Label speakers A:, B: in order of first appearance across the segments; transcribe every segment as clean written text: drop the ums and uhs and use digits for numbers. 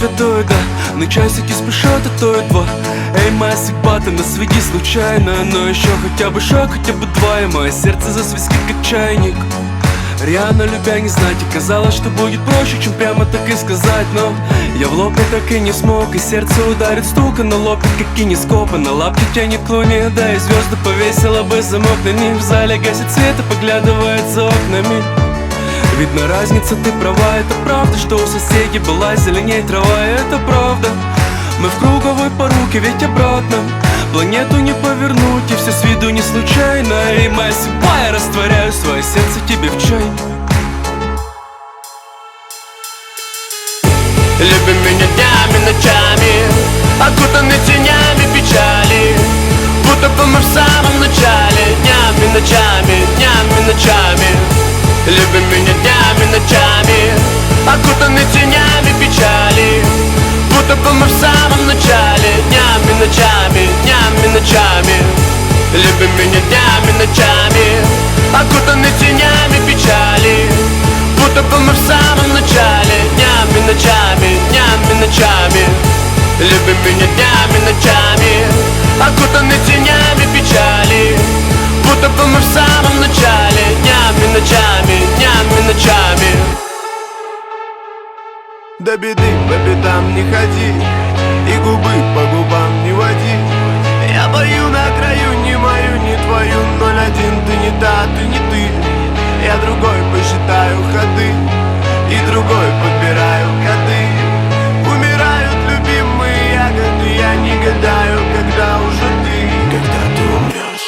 A: святой, да. Но часики спешат, а то и два. Эй, моя судьба, ты нас веди случайно. Но еще хотя бы шаг, хотя бы два, и мое сердце засвистит, как чайник. Реально любя не знать, и казалось, что будет проще, чем прямо так и сказать. Но я в лоб так и не смог, и сердце ударит стука на лоб, как кинескопы. На лапке тянет к луне, да, и звезды повесила бы замок на них. В зале гасит свет и поглядывает за окнами. Видно разница, ты права, это правда, что у соседей была зеленей трава, и это правда. Мы в круговой поруке, ведь обратно планету не повернуть, и все с виду не случайно. И моя судьба, я растворяю свое сердце тебе в чай.
B: Любим меня днями, ночами, окутаны тенями печали, будто бы мы в самом начале. Днями, ночами, днями, ночами. Любим меня днями, ночами, окутаны тенями печали, будто бы мы в самом начале. Днями, ночами, днями, ночами. Любим меня днями, ночами, окутаны тенями печали, будто бы мы в самом начале. Днями, ночами, днями, ночами. Любим меня днями, ночами, окутаны тенями печали, будто бы мы в самом начале. Днями, ночами, днями, ночами.
C: До беды по пятам не ходи, и губы по губам не води. Я бою на краю, не мою, не твою. 01, ты не та, ты не ты. Я другой посчитаю ходы, и другой подбираю ходы. Умирают любимые ягоды, я не гадаю, когда уже ты, когда ты умрешь.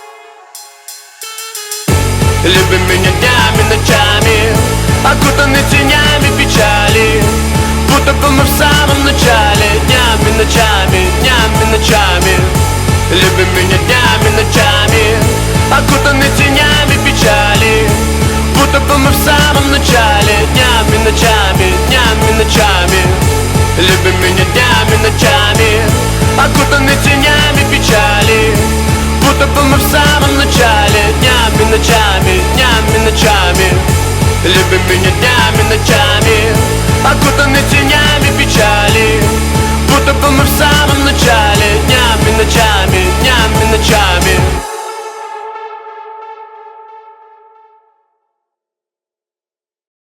B: Любим меня днями, ночами, окутаны тенями печали, будто бы мы в самом начале. Днями, ночами, днями, ночами. Любим меня днями, ночами, окутаны тенями печали, будто бы мы в самом начале. Днями, ночами, днями, ночами. Любим меня днями, ночами, окутаны тенями печали, будто бы мы в самом начале. Днями, ночами, днями, ночами. Любим меня днями, ночами, окутаны тенями печали, будто бы мы в самом